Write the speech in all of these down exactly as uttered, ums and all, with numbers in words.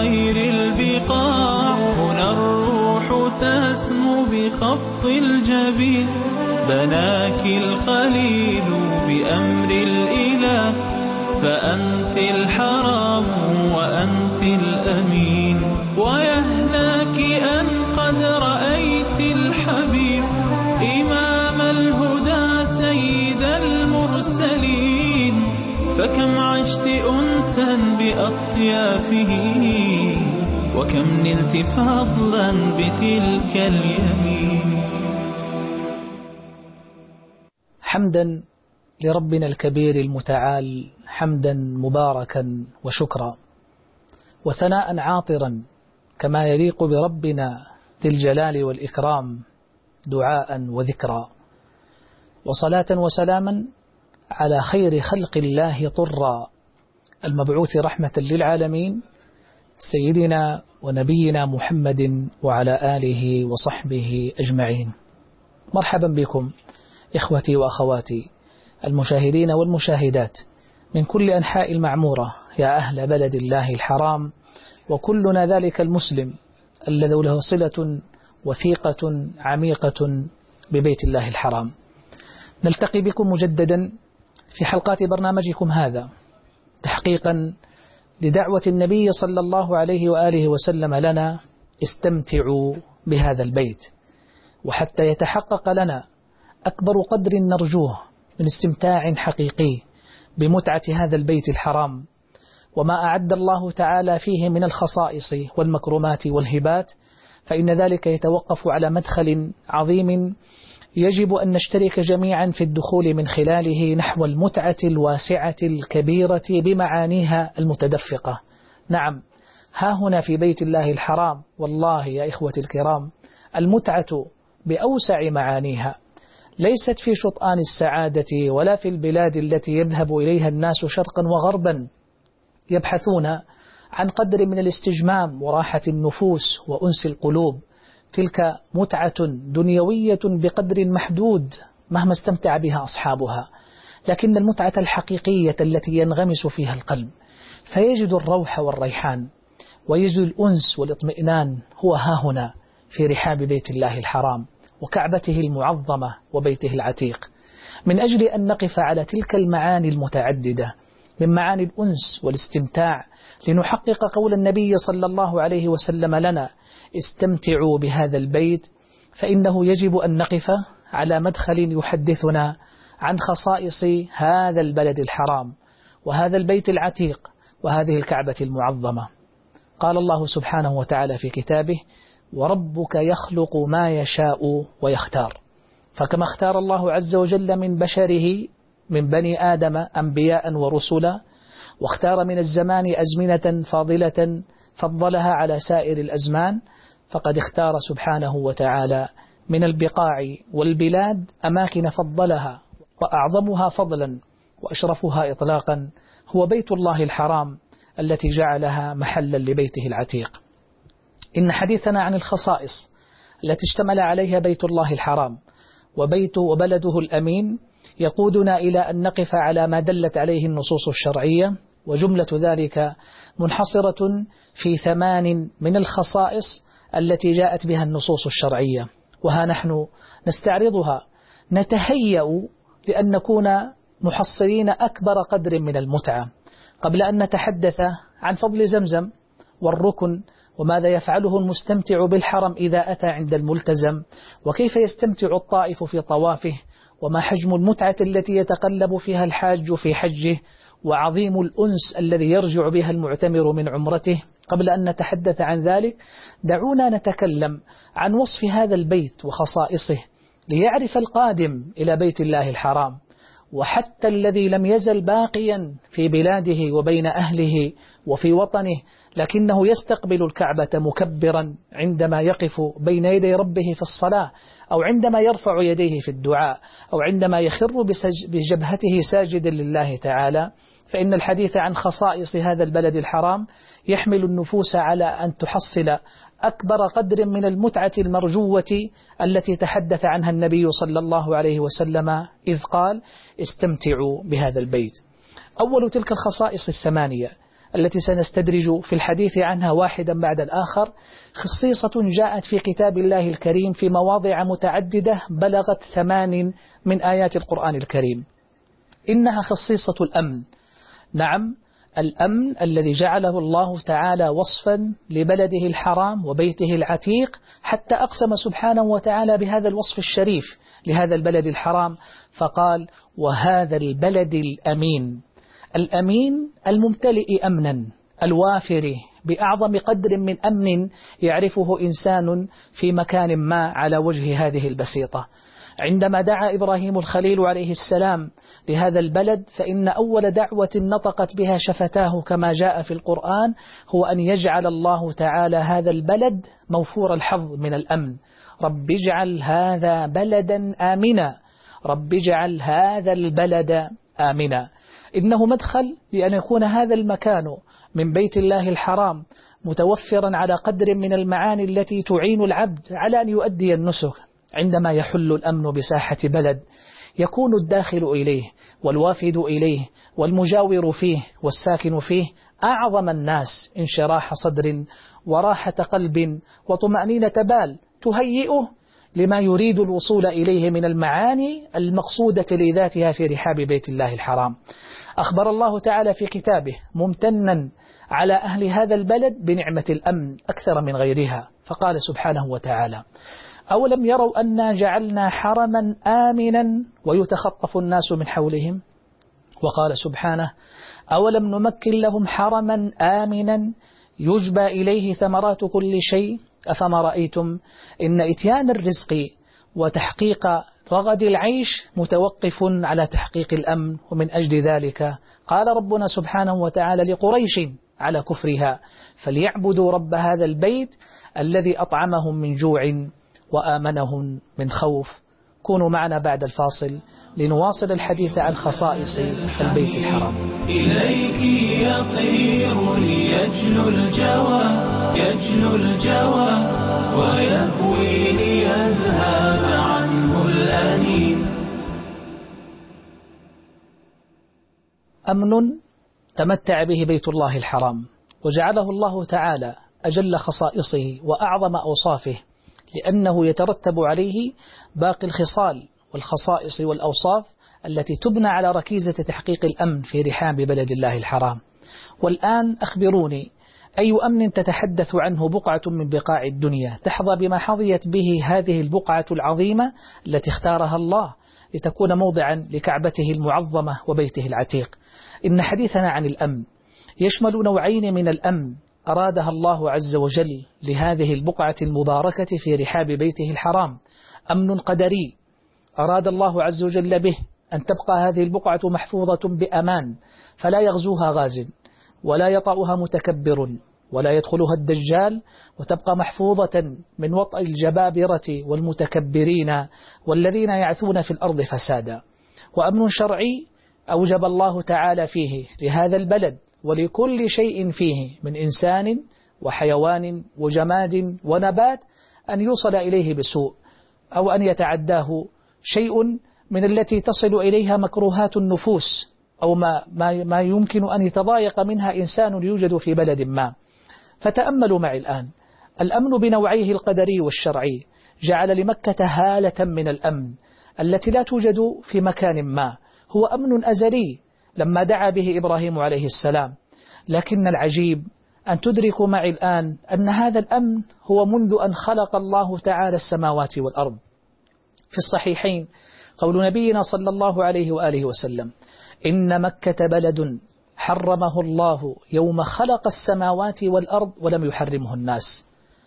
خير البقاع، هنا الروح تسمو بخفض الجبين، بناك الخليل بأمر الإله، فأنت الحرام وأنت الأمين، ويهناك أن قد رأيت الحبيب إمام الهدى سيد المرسلين، فكم عشت أنسا بأطيافه، وكم نلت فضلا بتلك اليمين. حمدا لربنا الكبير المتعال، حمدا مباركا وشكرا، وثناء عاطرا كما يليق بربنا ذي الجلال والإكرام، دعاء وذكرا، وصلاة وسلاما على خير خلق الله طرا، المبعوث رحمة للعالمين، سيدنا ونبينا محمد وعلى آله وصحبه أجمعين. مرحبا بكم إخوتي وأخواتي المشاهدين والمشاهدات من كل أنحاء المعمورة، يا أهل بلد الله الحرام، وكلنا ذلك المسلم الذي له صلة وثيقة عميقة ببيت الله الحرام. نلتقي بكم مجددا في حلقات برنامجكم هذا، تحقيقا لدعوة النبي صلى الله عليه وآله وسلم لنا: استمتعوا بهذا البيت. وحتى يتحقق لنا أكبر قدر نرجوه من استمتاع حقيقي بمتعة هذا البيت الحرام وما أعد الله تعالى فيه من الخصائص والمكرمات والهبات، فإن ذلك يتوقف على مدخل عظيم يجب أن نشترك جميعا في الدخول من خلاله نحو المتعة الواسعة الكبيرة بمعانيها المتدفقة. نعم، ها هنا في بيت الله الحرام، والله يا إخوة الكرام، المتعة بأوسع معانيها ليست في شطآن السعادة ولا في البلاد التي يذهب إليها الناس شرقا وغربا يبحثون عن قدر من الاستجمام وراحة النفوس وأنس القلوب. تلك متعة دنيوية بقدر محدود مهما استمتع بها أصحابها، لكن المتعة الحقيقية التي ينغمس فيها القلب فيجد الروح والريحان ويجد الأنس والاطمئنان هو ها هنا في رحاب بيت الله الحرام وكعبته المعظمة وبيته العتيق. من أجل أن نقف على تلك المعاني المتعددة من معاني الأنس والاستمتاع لنحقق قول النبي صلى الله عليه وسلم لنا: استمتعوا بهذا البيت، فإنه يجب أن نقف على مدخل يحدثنا عن خصائص هذا البلد الحرام وهذا البيت العتيق وهذه الكعبة المعظمة. قال الله سبحانه وتعالى في كتابه: وربك يخلق ما يشاء ويختار. فكما اختار الله عز وجل من بشره من بني آدم أنبياء ورسلا، واختار من الزمان أزمنة فاضلة فضلها على سائر الأزمان، فقد اختار سبحانه وتعالى من البقاع والبلاد أماكن فضلها، وأعظمها فضلا وأشرفها إطلاقا هو بيت الله الحرام التي جعلها محلا لبيته العتيق. إن حديثنا عن الخصائص التي اشتمل عليها بيت الله الحرام وبيت وبلده الأمين يقودنا إلى أن نقف على ما دلت عليه النصوص الشرعية، وجملة ذلك منحصرة في ثمان من الخصائص التي جاءت بها النصوص الشرعية، وها نحن نستعرضها نتهيأ لأن نكون محصلين أكبر قدر من المتعة. قبل أن نتحدث عن فضل زمزم والركن وماذا يفعله المستمتع بالحرم إذا أتى عند الملتزم، وكيف يستمتع الطائف في طوافه، وما حجم المتعة التي يتقلب فيها الحاج في حجه، وعظيم الأنس الذي يرجع بها المعتمر من عمرته، قبل أن نتحدث عن ذلك دعونا نتكلم عن وصف هذا البيت وخصائصه، ليعرف القادم إلى بيت الله الحرام وحتى الذي لم يزل باقيا في بلاده وبين أهله وفي وطنه لكنه يستقبل الكعبة مكبرا عندما يقف بين يدي ربه في الصلاة، أو عندما يرفع يديه في الدعاء، أو عندما يخر بجبهته ساجدا لله تعالى. فإن الحديث عن خصائص هذا البلد الحرام يحمل النفوس على أن تحصل أكبر قدر من المتعة المرجوة التي تحدث عنها النبي صلى الله عليه وسلم إذ قال: استمتعوا بهذا البيت. أول تلك الخصائص الثمانية التي سنستدرج في الحديث عنها واحدا بعد الآخر خصيصة جاءت في كتاب الله الكريم في مواضع متعددة بلغت ثمان من آيات القرآن الكريم. إنها خصيصة الأمن. نعم، الأمن الذي جعله الله تعالى وصفا لبلده الحرام وبيته العتيق، حتى أقسم سبحانه وتعالى بهذا الوصف الشريف لهذا البلد الحرام فقال: وهذا البلد الأمين. الأمين الممتلئ أمنا، الوافر بأعظم قدر من أمن يعرفه إنسان في مكان ما على وجه هذه البسيطة. عندما دعا إبراهيم الخليل عليه السلام لهذا البلد، فإن أول دعوة نطقت بها شفتاه كما جاء في القرآن هو أن يجعل الله تعالى هذا البلد موفور الحظ من الأمن. رب اجعل هذا بلدا آمنا، رب اجعل هذا البلد آمنا. إنه مدخل لأن يكون هذا المكان من بيت الله الحرام متوفرا على قدر من المعاني التي تعين العبد على أن يؤدي النسك. عندما يحل الأمن بساحة بلد يكون الداخل إليه والوافد إليه والمجاور فيه والساكن فيه أعظم الناس انشراح صدر وراحة قلب وطمأنينة بال تهيئه لما يريد الوصول إليه من المعاني المقصودة لذاتها في رحاب بيت الله الحرام. أخبر الله تعالى في كتابه ممتنا على أهل هذا البلد بنعمة الأمن أكثر من غيرها، فقال سبحانه وتعالى: أولم يروا أنا جعلنا حرما آمنا ويتخطف الناس من حولهم. وقال سبحانه: أولم نمكن لهم حرما آمنا يجبى إليه ثمرات كل شيء أفما رأيتم إن إتيان الرزق وتحقيق رغد العيش متوقف على تحقيق الأمن. ومن أجل ذلك قال ربنا سبحانه وتعالى لقريش على كفرها: فليعبدوا رب هذا البيت الذي أطعمهم من جوع وآمنهم من خوف. كونوا معنا بعد الفاصل لنواصل الحديث عن خصائص البيت الحرام. إليك يطير ليجلو الجوى يجلو الجوى ويهوي ليذهب عنه الأنين. أمن تمتع به بيت الله الحرام وجعله الله تعالى أجل خصائصه وأعظم أوصافه، لأنه يترتب عليه باقي الخصال والخصائص والأوصاف التي تبنى على ركيزة تحقيق الأمن في رحاب بلد الله الحرام. والآن أخبروني، أي أمن تتحدث عنه بقعة من بقاع الدنيا تحظى بما حظيت به هذه البقعة العظيمة التي اختارها الله لتكون موضعا لكعبته المعظمة وبيته العتيق؟ إن حديثنا عن الأمن يشمل نوعين من الأمن أرادها الله عز وجل لهذه البقعة المباركة في رحاب بيته الحرام. أمن قدري أراد الله عز وجل به أن تبقى هذه البقعة محفوظة بأمان، فلا يغزوها غاز ولا يطأها متكبر ولا يدخلها الدجال، وتبقى محفوظة من وطأ الجبابرة والمتكبرين والذين يعثون في الأرض فسادا. وأمن شرعي أوجب الله تعالى فيه لهذا البلد ولكل شيء فيه من إنسان وحيوان وجماد ونبات أن يوصل إليه بسوء أو أن يتعداه شيء من التي تصل إليها مكروهات النفوس أو ما, ما, ما يمكن أن يتضايق منها إنسان يوجد في بلد ما. فتأملوا معي الآن الأمن بنوعيه القدري والشرعي جعل لمكة هالة من الأمن التي لا توجد في مكان ما. هو أمن أزلي لما دعا به إبراهيم عليه السلام، لكن العجيب أن تدركوا معي الآن أن هذا الأمن هو منذ أن خلق الله تعالى السماوات والأرض. في الصحيحين قول نبينا صلى الله عليه وآله وسلم: إن مكة بلد حرمه الله يوم خلق السماوات والأرض ولم يحرمه الناس.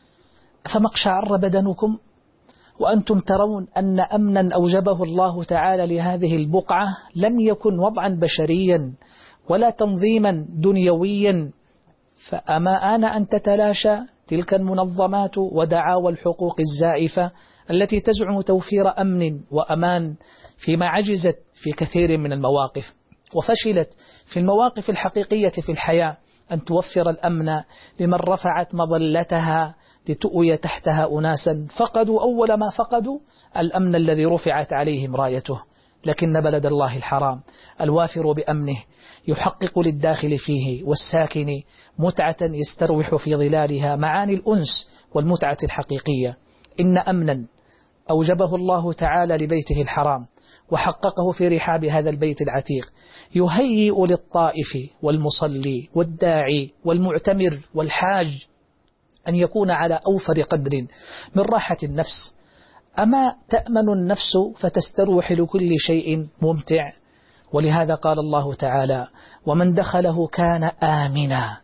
فمقشعر بدنكم وأنتم ترون أن أمنا أوجبه الله تعالى لهذه البقعة لم يكن وضعا بشريا ولا تنظيما دنيويا. فأما آن أن تتلاشى تلك المنظمات ودعاوى الحقوق الزائفة التي تزعم توفير أمن وأمان فيما عجزت في كثير من المواقف وفشلت في المواقف الحقيقية في الحياة أن توفر الأمن لمن رفعت مظلتها لتؤوي تحتها أناسا فقدوا أول ما فقدوا الأمن الذي رفعت عليهم رايته. لكن بلد الله الحرام الوافر بأمنه يحقق للداخل فيه والساكن متعة يستروح في ظلالها معاني الأنس والمتعة الحقيقية. إن أمنا أوجبه الله تعالى لبيته الحرام وحققه في رحاب هذا البيت العتيق يهيئ للطائف والمصلي والداعي والمعتمر والحاج أن يكون على أوفر قدر من راحة النفس. أما تأمن النفس فتستروح لكل شيء ممتع. ولهذا قال الله تعالى ومن دخله كان آمنا.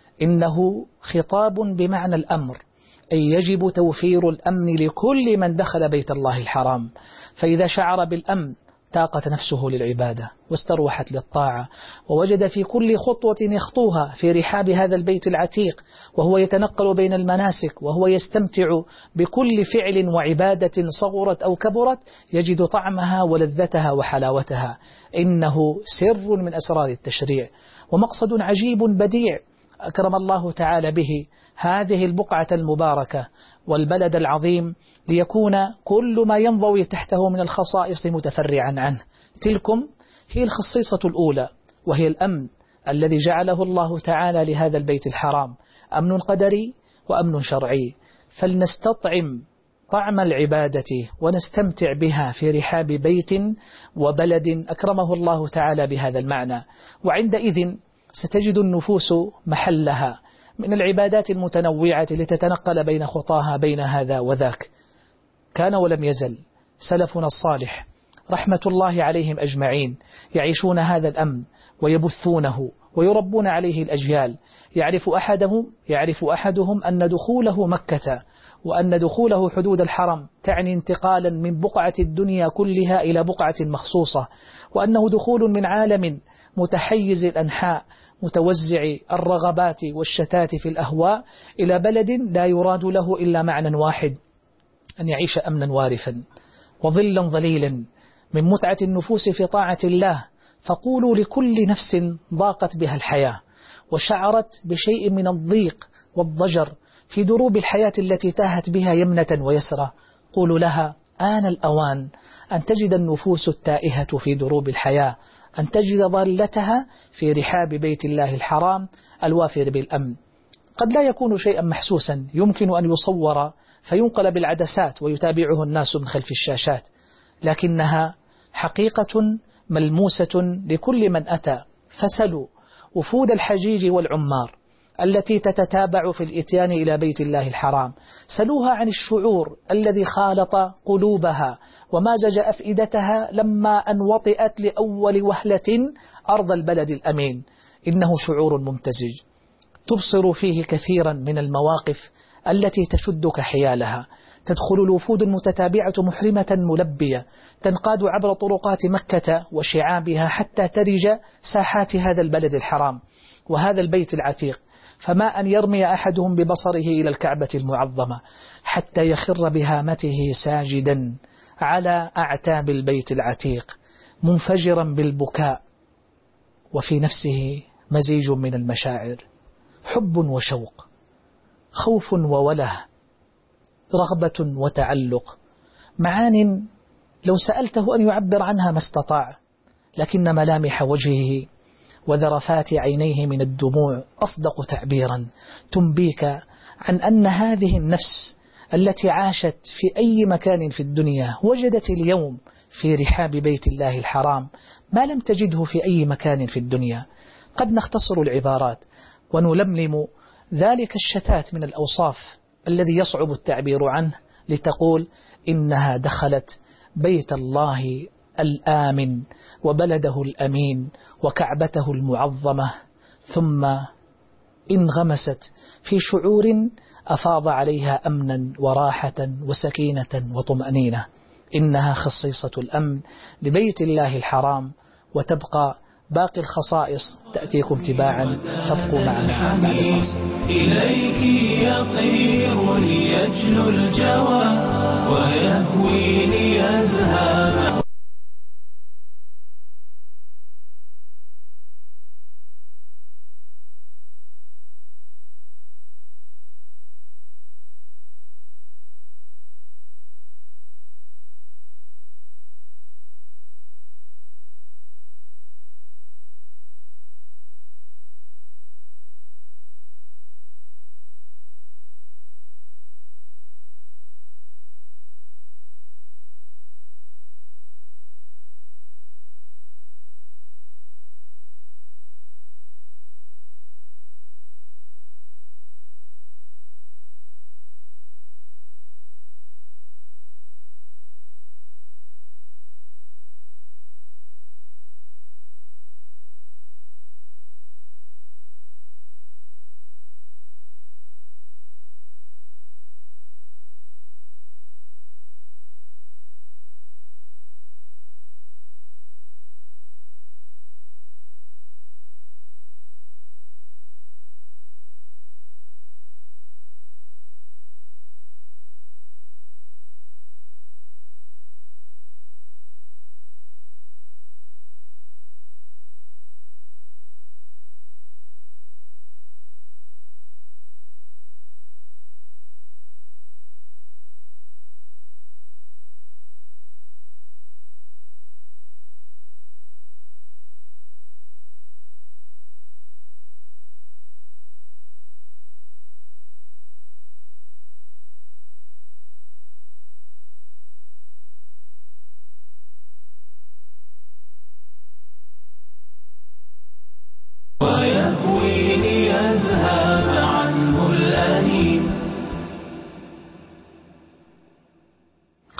إنه خطاب بمعنى الأمر، أي يجب توفير الأمن لكل من دخل بيت الله الحرام. فإذا شعر بالأمن تاقت نفسه للعبادة واستروحت للطاعة، ووجد في كل خطوة يخطوها في رحاب هذا البيت العتيق وهو يتنقل بين المناسك وهو يستمتع بكل فعل وعبادة صغرت أو كبرت يجد طعمها ولذتها وحلاوتها. إنه سر من أسرار التشريع ومقصد عجيب بديع أكرم الله تعالى به هذه البقعة المباركة والبلد العظيم ليكون كل ما ينضوي تحته من الخصائص متفرعا عنه. تلكم هي الخصيصة الأولى، وهي الأمن الذي جعله الله تعالى لهذا البيت الحرام، أمن قدري وأمن شرعي. فلنستطعم طعم العبادة ونستمتع بها في رحاب بيت وبلد أكرمه الله تعالى بهذا المعنى. وعندئذ ستجد النفوس محلها من العبادات المتنوعة لتتنقل بين خطاها بين هذا وذاك. كان ولم يزل سلفنا الصالح رحمة الله عليهم أجمعين يعيشون هذا الأمن ويبثونه ويربون عليه الأجيال. يعرف أحدهم يعرف أحدهم أن دخوله مكة وأن دخوله حدود الحرم تعني انتقالا من بقعة الدنيا كلها إلى بقعة مخصوصة، وأنه دخول من عالم متحيز الأنحاء متوزع الرغبات والشتات في الأهواء إلى بلد لا يراد له إلا معنى واحد، أن يعيش أمنا وارفا وظلا ظليلا من متعة النفوس في طاعة الله. فقولوا لكل نفس ضاقت بها الحياة وشعرت بشيء من الضيق والضجر في دروب الحياة التي تاهت بها يمنة ويسرى، قولوا لها آن الأوان أن تجد النفوس التائهة في دروب الحياة أن تجد ضالتها في رحاب بيت الله الحرام الوافر بالأمن. قد لا يكون شيئا محسوسا يمكن أن يصور فينقل بالعدسات ويتابعه الناس من خلف الشاشات، لكنها حقيقة ملموسة لكل من أتى. فسلوا وفود الحجيج والعمار التي تتتابع في الإتيان إلى بيت الله الحرام، سلوها عن الشعور الذي خالط قلوبها ومازج أفئدتها لما أن وطئت لأول وهلة أرض البلد الأمين. إنه شعور ممتزج تبصر فيه كثيرا من المواقف التي تشدك حيالها. تدخل الوفود المتتابعة محرمة ملبية تنقاد عبر طرقات مكة وشعابها حتى ترج ساحات هذا البلد الحرام وهذا البيت العتيق، فما أن يرمي أحدهم ببصره إلى الكعبة المعظمة حتى يخر بهامته ساجدا على أعتاب البيت العتيق منفجرا بالبكاء، وفي نفسه مزيج من المشاعر، حب وشوق، خوف ووله، رغبة وتعلق، معان لو سألته أن يعبر عنها ما استطاع، لكن ملامح وجهه وذرفات عينيه من الدموع أصدق تعبيرا تنبيك عن أن هذه النفس التي عاشت في أي مكان في الدنيا وجدت اليوم في رحاب بيت الله الحرام ما لم تجده في أي مكان في الدنيا. قد نختصر العبارات ونلملم ذلك الشتات من الأوصاف الذي يصعب التعبير عنه لتقول إنها دخلت بيت الله الآمن وبلده الأمين وكعبته المعظمة، ثم انغمست في شعور أفاض عليها أمنا وراحة وسكينة وطمأنينة. إنها خصيصة الأمن لبيت الله الحرام، وتبقى باقي الخصائص تأتيكم تباعا، فابقوا معنا بعد الفاصل. إليك يطير ليجلو الجوى ويهوي ليذهب.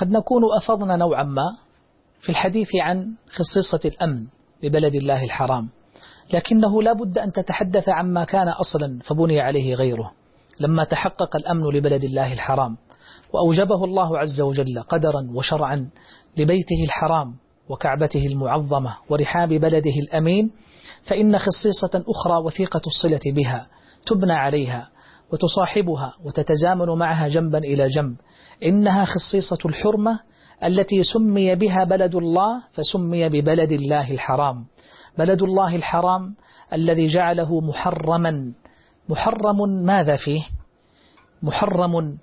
قد نكون أفضنا نوعا ما في الحديث عن خصيصة الأمن ببلد الله الحرام، لكنه لا بد أن تتحدث عما كان أصلا فبني عليه غيره. لما تحقق الأمن لبلد الله الحرام وأوجبه الله عز وجل قدرا وشرعا لبيته الحرام وكعبته المعظمة ورحاب بلده الأمين، فإن خصيصة أخرى وثيقة الصلة بها تبنى عليها وتصاحبها وتتزامن معها جنبا إلى جنب. إنها خصيصة الحرمة التي سمي بها بلد الله، فسمي ببلد الله الحرام. بلد الله الحرام الذي جعله محرما. محرم ماذا فيه؟ محرم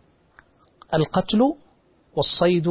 القتل والصيد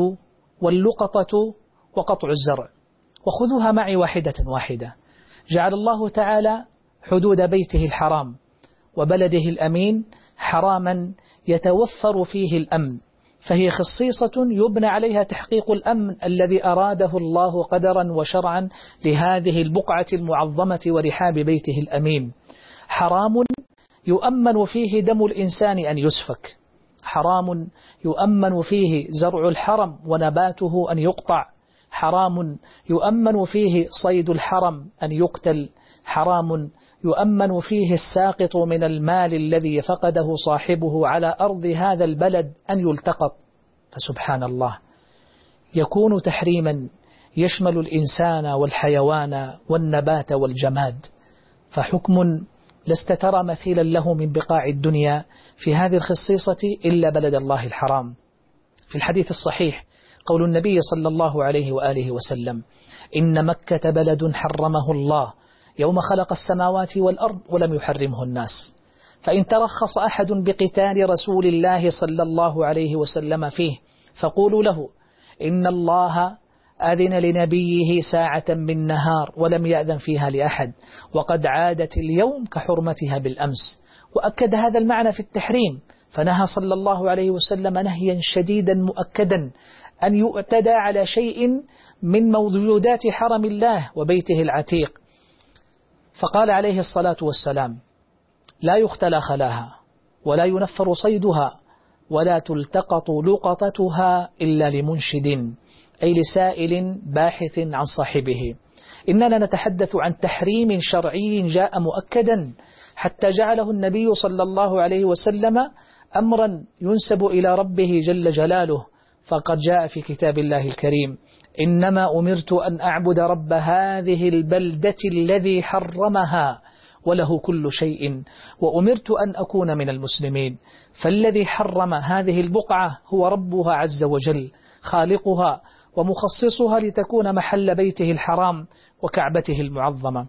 واللقطة وقطع الزرع. وخذوها معي واحدة واحدة. جعل الله تعالى حدود بيته الحرام وبلده الأمين حراما يتوفر فيه الأمن، فهي خصيصة يبنى عليها تحقيق الأمن الذي أراده الله قدرا وشرعا لهذه البقعة المعظمة ورحاب بيته الأمين. حرام يؤمن فيه دم الإنسان أن يسفك، حرام يؤمن فيه زرع الحرم ونباته أن يقطع، حرام يؤمن فيه صيد الحرم أن يقتل، حرام يؤمن فيه الساقط من المال الذي فقده صاحبه على أرض هذا البلد أن يلتقط. فسبحان الله، يكون تحريما يشمل الإنسان والحيوان والنبات والجماد، فحكم لست ترى مثيلا له من بقاع الدنيا في هذه الخصيصة إلا بلد الله الحرام. في الحديث الصحيح قول النبي صلى الله عليه وآله وسلم: إن مكة بلد حرمه الله يوم خلق السماوات والأرض ولم يحرمه الناس، فإن ترخص أحد بقتال رسول الله صلى الله عليه وسلم فيه فقولوا له إن الله أذن لنبيه ساعة من نهار ولم يأذن فيها لأحد، وقد عادت اليوم كحرمتها بالأمس. وأكد هذا المعنى في التحريم، فنهى صلى الله عليه وسلم نهيا شديدا مؤكدا أن يؤتدى على شيء من موجودات حرم الله وبيته العتيق، فقال عليه الصلاة والسلام: لا يختلى خلاها ولا ينفر صيدها ولا تلتقط لقطتها إلا لمنشد، أي لسائل باحث عن صاحبه. إننا نتحدث عن تحريم شرعي جاء مؤكدا حتى جعله النبي صلى الله عليه وسلم أمرا ينسب إلى ربه جل جلاله، فقد جاء في كتاب الله الكريم: إنما أمرت أن أعبد رب هذه البلدة الذي حرمها وله كل شيء وأمرت أن أكون من المسلمين. فالذي حرم هذه البقعة هو ربها عز وجل، خالقها ومخصصها لتكون محل بيته الحرام وكعبته المعظمة.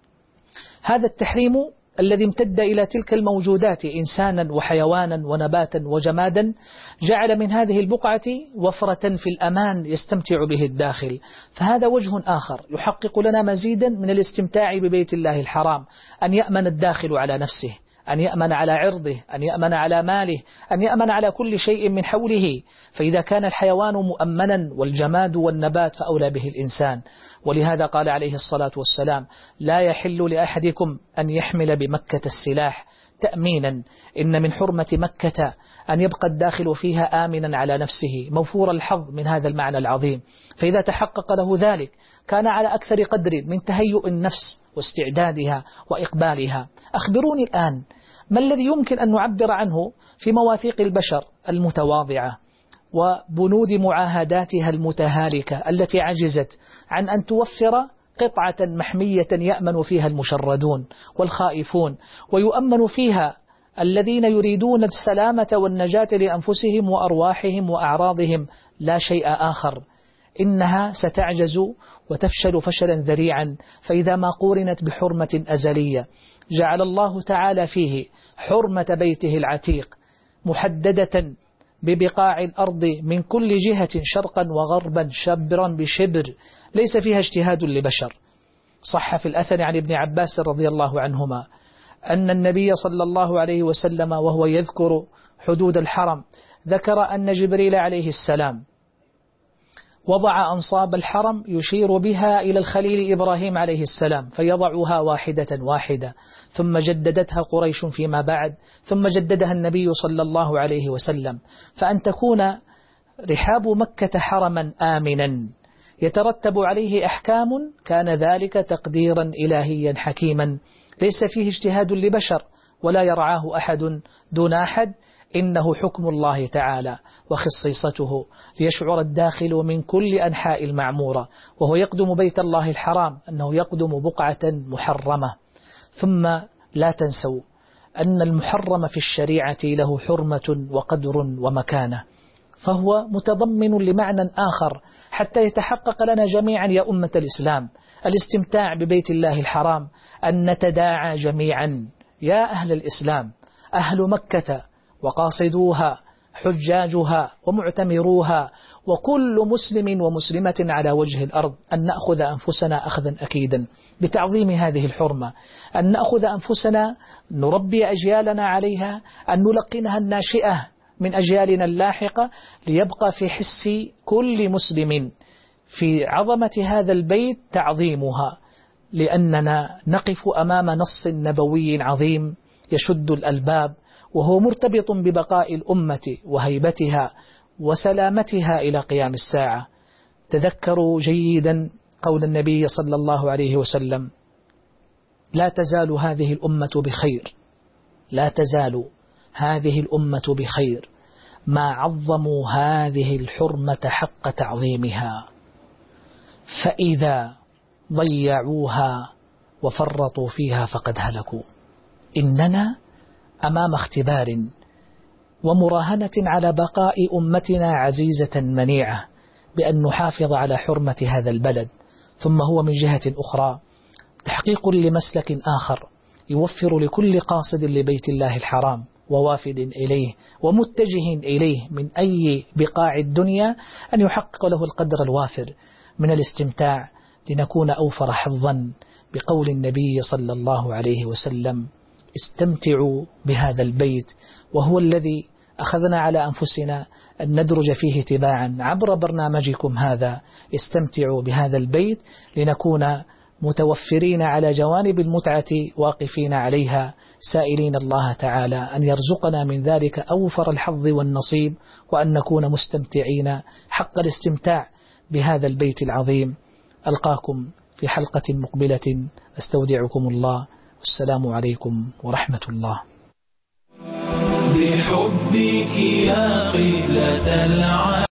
هذا التحريم الذي امتد إلى تلك الموجودات إنسانا وحيوانا ونباتا وجمادا جعل من هذه البقعة وفرة في الأمان يستمتع به الداخل. فهذا وجه آخر يحقق لنا مزيدا من الاستمتاع ببيت الله الحرام، أن يأمن الداخل على نفسه، أن يأمن على عرضه، أن يأمن على ماله، أن يأمن على كل شيء من حوله. فإذا كان الحيوان مؤمنا والجماد والنبات فأولى به الإنسان. ولهذا قال عليه الصلاة والسلام: لا يحل لأحدكم أن يحمل بمكة السلاح تأمينا، إن من حرمة مكة أن يبقى الداخل فيها آمنا على نفسه موفور الحظ من هذا المعنى العظيم. فإذا تحقق له ذلك كان على أكثر قدر من تهيؤ النفس واستعدادها وإقبالها. أخبروني الآن، ما الذي يمكن أن نعبر عنه في مواثيق البشر المتواضعة وبنود معاهداتها المتهالكة التي عجزت عن أن توفر قطعة محمية يأمن فيها المشردون والخائفون، ويؤمن فيها الذين يريدون السلامة والنجاة لأنفسهم وأرواحهم وأعراضهم لا شيء آخر. إنها ستعجز وتفشل فشلا ذريعا، فإذا ما قورنت بحرمة أزلية جعل الله تعالى فيه حرمة بيته العتيق محددة ببقاع الأرض من كل جهة شرقا وغربا شبرا بشبر، ليس فيها اجتهاد لبشر. صح في الأثر عن ابن عباس رضي الله عنهما أن النبي صلى الله عليه وسلم وهو يذكر حدود الحرم ذكر أن جبريل عليه السلام وضع أنصاب الحرم يشير بها إلى الخليل إبراهيم عليه السلام فيضعها واحدة واحدة، ثم جددتها قريش فيما بعد، ثم جددها النبي صلى الله عليه وسلم. فأن تكون رحاب مكة حرما آمنا يترتب عليه أحكام كان ذلك تقديرا إلهيا حكيما ليس فيه اجتهاد لبشر ولا يرعاه أحد دون أحد، إنه حكم الله تعالى وخصيصته ليشعر الداخل من كل أنحاء المعمورة وهو يقدم بيت الله الحرام أنه يقدم بقعة محرمة. ثم لا تنسوا أن المحرم في الشريعة له حرمة وقدر ومكانة، فهو متضمن لمعنى آخر حتى يتحقق لنا جميعا يا أمة الإسلام الاستمتاع ببيت الله الحرام، أن نتداعى جميعا يا أهل الإسلام، أهل مكة وقاصدوها حجاجها ومعتمروها وكل مسلم ومسلمة على وجه الأرض، أن نأخذ أنفسنا أخذا أكيدا بتعظيم هذه الحرمة، أن نأخذ أنفسنا نربي أجيالنا عليها، أن نلقنها الناشئة من أجيالنا اللاحقة، ليبقى في حس كل مسلم في عظمة هذا البيت تعظيمها، لأننا نقف أمام نص نبوي عظيم يشد الألباب، وهو مرتبط ببقاء الأمة وهيبتها وسلامتها إلى قيام الساعة. تذكروا جيدا قول النبي صلى الله عليه وسلم: لا تزال هذه الأمة بخير، لا تزال هذه الأمة بخير ما عظموا هذه الحرمة حق تعظيمها، فإذا ضيعوها وفرطوا فيها فقد هلكوا. إننا أمام اختبار ومراهنة على بقاء أمتنا عزيزة منيعة بأن نحافظ على حرمة هذا البلد. ثم هو من جهة أخرى تحقيق لمسلك آخر يوفر لكل قاصد لبيت الله الحرام ووافد إليه ومتجه إليه من أي بقاع الدنيا أن يحقق له القدر الوافر من الاستمتاع، لنكون أوفر حظا بقول النبي صلى الله عليه وسلم: استمتعوا بهذا البيت، وهو الذي أخذنا على أنفسنا أن ندرج فيه تباعا عبر برنامجكم هذا. استمتعوا بهذا البيت لنكون متوفرين على جوانب المتعة واقفين عليها، سائلين الله تعالى أن يرزقنا من ذلك أوفر الحظ والنصيب، وأن نكون مستمتعين حق الاستمتاع بهذا البيت العظيم. ألقاكم في حلقة مقبلة، أستودعكم الله، والسلام عليكم ورحمة الله. بحبك يا قبلة العالم